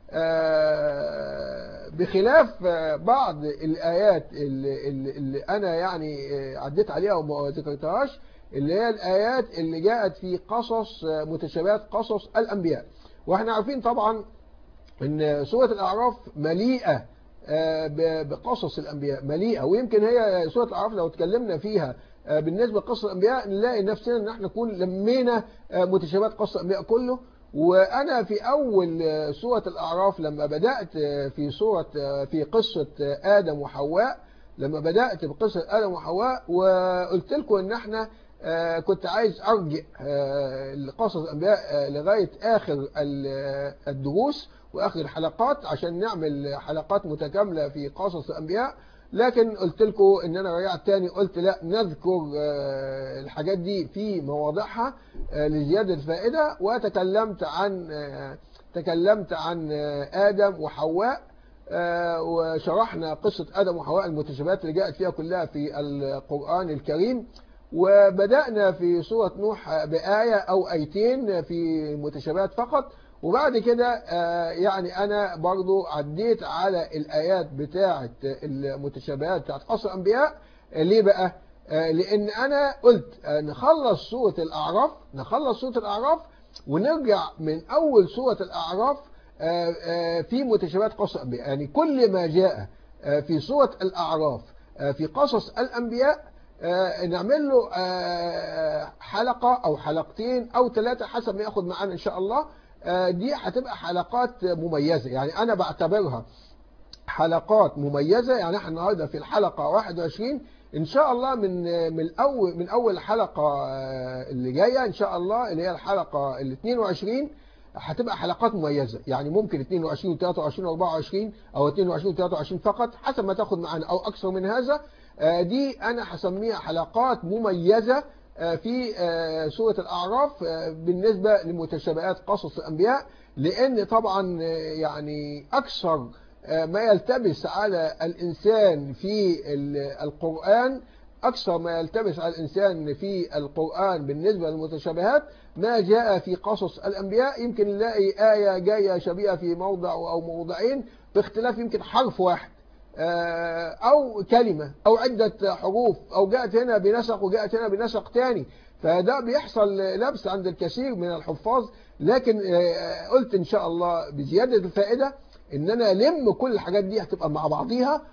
Speaker 1: بخلاف بعض الآيات اللي أنا يعني عديت عليها وما ذكرتهاش، اللي هي الآيات اللي جاءت في قصص متشابهات قصص الأنبياء. واحنا عارفين طبعا ان سورة الأعراف مليئة بقصص الأنبياء، مليئة. ويمكن هي سورة الأعراف لو اتكلمنا فيها بالنسبة لقصص الأنبياء نلاقي نفسنا ان احنا نكون لمينا متشابهات قصص الأنبياء كله. وأنا في أول سورة الأعراف لما بدأت في قصة آدم وحواء، لما بدأت بقصة آدم وحواء وقلت لكم ان احنا كنت عايز أرجع لقصص الأنبياء لغاية آخر الدروس وآخر الحلقات عشان نعمل حلقات متكاملة في قصص الأنبياء. لكن قلت لكم ان انا رجعت تاني قلت لا، نذكر الحاجات دي في مواضعها لزيادة الفائدة. تكلمت عن آدم وحواء، وشرحنا قصة آدم وحواء المتشابهات اللي جاءت فيها كلها في القرآن الكريم. وبدأنا في سورة نوح بآية أو آيتين في المتشابهات فقط، وبعد كده يعني أنا برضو عديت على الآيات بتاعة المتشابهات بتاعة قصص الأنبياء. ليه بقى؟ لأن أنا قلت نخلص سورة الأعراف ونرجع من أول سورة الأعراف في متشابهات قصص الأنبياء. يعني كل ما جاء في سورة الأعراف في قصص الأنبياء نعمل له حلقة أو حلقتين أو 3 حسب ما ياخد معانا إن شاء الله. دي هتبقى حلقات مميزة، يعني أنا بعتبرها حلقات مميزة. يعني احنا النهاردة في الحلقة 21 إن شاء الله، من أول حلقة اللي جاية إن شاء الله اللي هي الحلقة 22 هتبقى حلقات مميزة. يعني ممكن 22 و23 و24 أو 22 و23 فقط حسب ما تاخد معانا أو أكثر من هذا. دي أنا هسميها حلقات مميزة في سورة الأعراف بالنسبة لمتشابهات قصص الأنبياء. لأن طبعا يعني أكثر ما يلتبس على الإنسان في القرآن، أكثر ما يلتبس على الإنسان في القرآن بالنسبة للمتشابهات ما جاء في قصص الأنبياء. يمكن نلاقي آية جاية شبيهة في موضع أو موضعين باختلاف يمكن حرف واحد أو كلمة أو عدة حروف، أو جاءت هنا بنسق وجاءت هنا بنسق تاني. فده بيحصل لبس عند الكثير من الحفاظ. لكن قلت إن شاء الله بزيادة الفائدة إن أنا ألم كل الحاجات دي هتبقى مع بعضيها.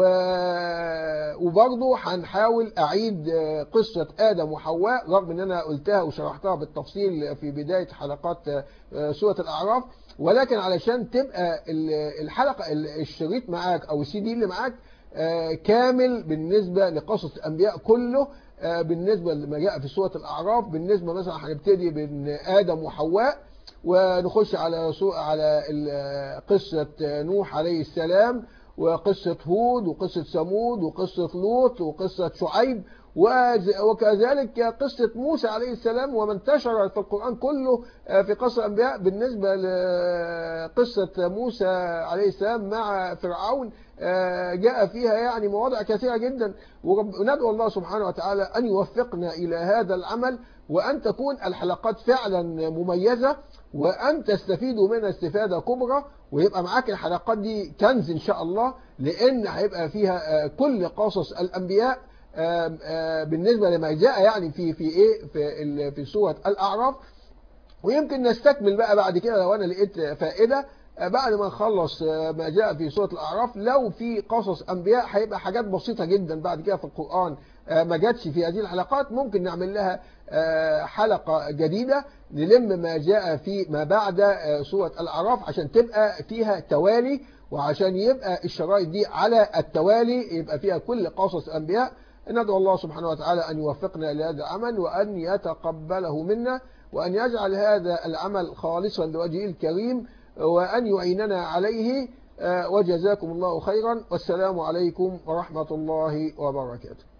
Speaker 1: وبرضه هنحاول أعيد قصة آدم وحواء رغم إن أنا قلتها وشرحتها بالتفصيل في بداية حلقات سورة الأعراف. ولكن علشان تبقى الحلقة الشريط معاك أو السي دي اللي معاك كامل بالنسبة لقصص الأنبياء كله، بالنسبة لما جاء في سورة الأعراف. بالنسبة مثلا هنبتدي بين آدم وحواء ونخش على قصة نوح عليه السلام وقصة هود وقصة ثمود وقصة لوط وقصة شعيب، وكذلك قصة موسى عليه السلام ومن انتشر في القرآن كله في قصة الأنبياء. بالنسبة لقصة موسى عليه السلام مع فرعون جاء فيها يعني مواضع كثيرة جدا. وندعو الله سبحانه وتعالى أن يوفقنا إلى هذا العمل، وأن تكون الحلقات فعلا مميزة، وأن تستفيدوا منها استفادة كبرى، ويبقى معاك الحلقات دي كنز إن شاء الله، لأن هيبقى فيها كل قصص الأنبياء بالنسبة لما جاء يعني في سورة الأعراف. ويمكن نستكمل بقى بعد كده لو أنا لقيت فائدة بعد ما نخلص ما جاء في سورة الأعراف. لو في قصص أنبياء هيبقى حاجات بسيطة جدا بعد كده في القرآن ما جاتش في هذه الحلقات، ممكن نعمل لها حلقة جديدة نلم ما جاء في ما بعد سورة الأعراف عشان تبقى فيها توالي، وعشان يبقى الشرائط دي على التوالي يبقى فيها كل قصص الأنبياء. ندعو الله سبحانه وتعالى أن يوفقنا لهذا العمل، وأن يتقبله منا، وأن يجعل هذا العمل خالصا لوجهه الكريم، وأن يعيننا عليه. وجزاكم الله خيرا، والسلام عليكم ورحمة الله وبركاته.